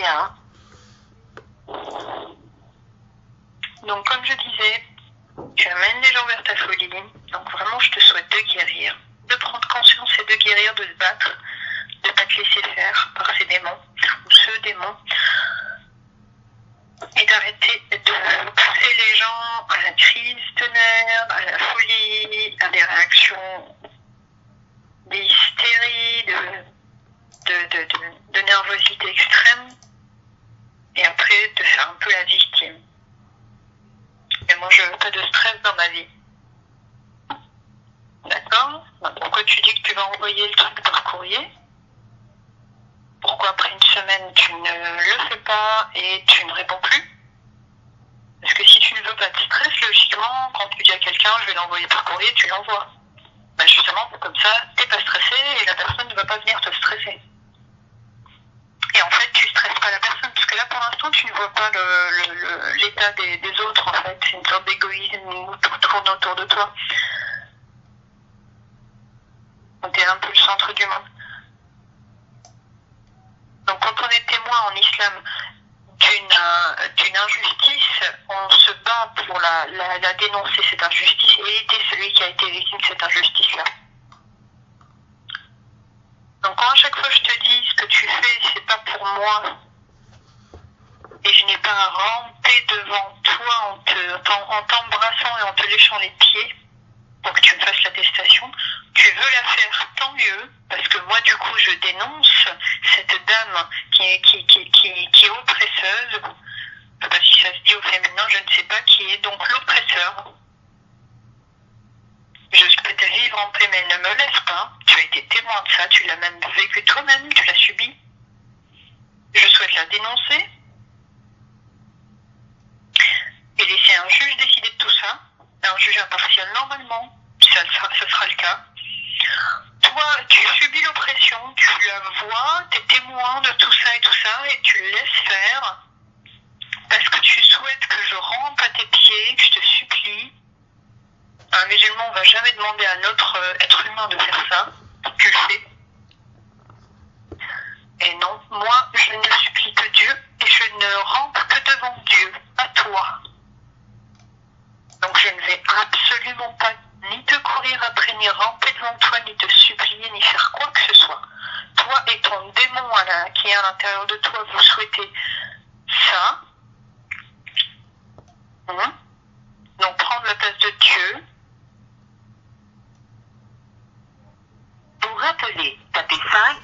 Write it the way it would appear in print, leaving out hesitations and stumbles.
bien. Donc comme je disais, tu amènes les gens vers ta folie. Donc vraiment, je te souhaite de guérir, de prendre conscience et de guérir, de te battre, de ne pas te laisser faire par ces démons ou ce démon. Et d'arrêter de pousser les gens à la crise de nerfs, à la folie, à des réactions, des hystéries, de nervosité extrême. Et après, de faire un peu la victime. Et moi, je veux pas de stress dans ma vie. D'accord? Pourquoi tu dis que tu vas envoyer le truc par courrier? Pourquoi après une semaine, tu ne le fais pas et tu ne réponds plus? Parce que si tu ne veux pas de stress, logiquement, quand tu dis à quelqu'un, je vais l'envoyer par courrier, tu l'envoies. Ben justement, comme ça, t'es pas stressé et la personne ne va pas venir te stresser. Et en fait, tu stresses pas la personne, parce que là, pour l'instant, tu ne vois pas l'état des autres, en fait. C'est une sorte d'égoïsme où tout tourne autour de toi. Tu es un peu le centre du monde. Donc, quand on est témoin en islam d'une injustice, on se bat pour la dénoncer, cette injustice, et aider celui qui a été victime de cette injustice-là. Donc, quand à chaque fois je te dis ce que tu fais, c'est pas pour moi, et je n'ai pas à ramper devant toi en t'embrassant et en te léchant les pieds pour que tu me fasses l'attestation, tu veux la faire, tant mieux, parce que moi, du coup, je dénonce cette dame qui est oppresseuse. Je ne sais pas si ça se dit au féminin, je ne sais pas, qui est donc l'oppresseur. Je peux te vivre en paix, mais elle ne me laisse pas. Tu as été témoin de ça, tu l'as même vécu toi-même, tu l'as subi. Je souhaite la dénoncer et laisser un juge décider de tout ça, un juge impartial normalement, ça sera le cas. Toi, tu subis l'oppression, tu la vois, tu es témoin de tout ça, et tu le laisses faire, parce que tu souhaites que je rampe à tes pieds, que je te supplie. Un musulman ne va jamais demander à un autre être humain de faire ça, tu le fais. Et non, moi, je ne supplie que Dieu, et je ne rampe que devant Dieu, à toi. Donc je ne vais absolument pas ni te courir après, ni ramper devant toi, ni te supplier, ni faire quoi que ce soit. Toi et ton démon qui est à l'intérieur de toi, vous souhaitez ça. Donc prendre la place de Dieu. Pour rappeler, tapez 5